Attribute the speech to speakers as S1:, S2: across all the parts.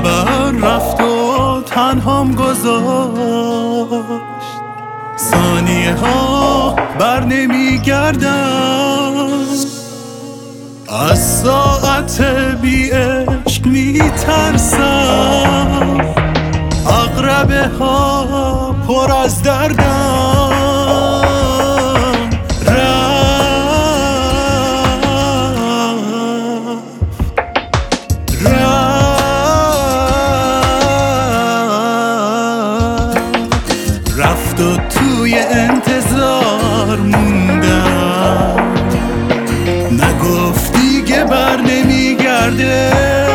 S1: خبر رفت و تنهام گذاشت، ثانیه ها بر نمی گردن، از ساعت بی عشق می ترسم، عقربه ها پر از دردن. رفت و توی انتظار موندم، نگفت دیگه بر نمیگرده،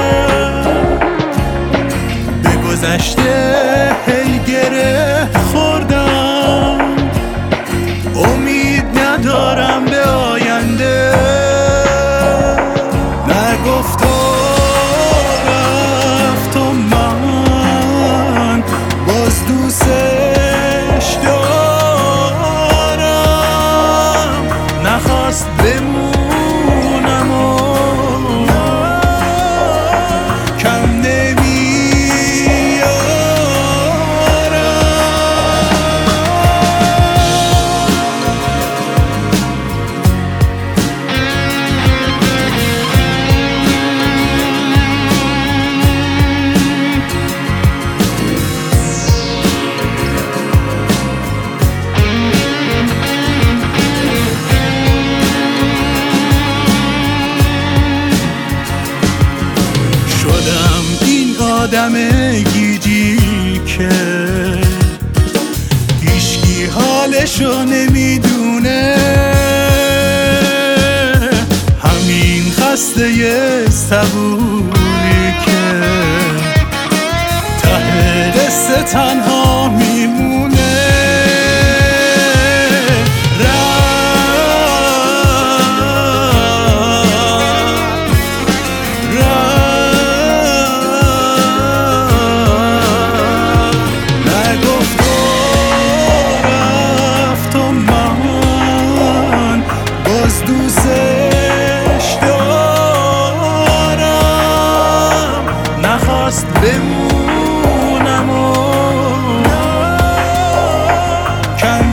S1: به گذشته هی گره خوردم، امید ندارم به آینده. نگفت و رفت و من باز دوستش دارم، نخواست بمونم و کم آدم گیجی که هیچکی حالشو نمیدونه، همین خسته صبوری که ته دست تنها میمونه. دوستش دارم، نخواست بمونم و کم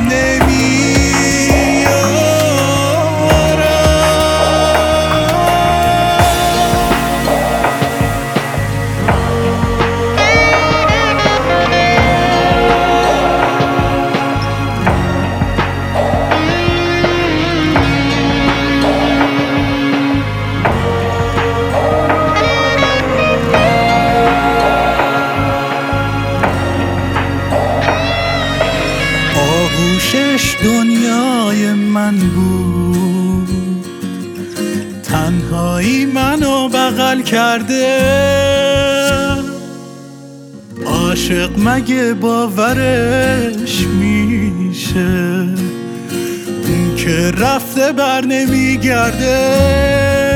S1: آغوشش دنیای من بود، تنهایی منو بغل کرده، عاشق مگه باورش میشه اون که رفته بر نمیگرده.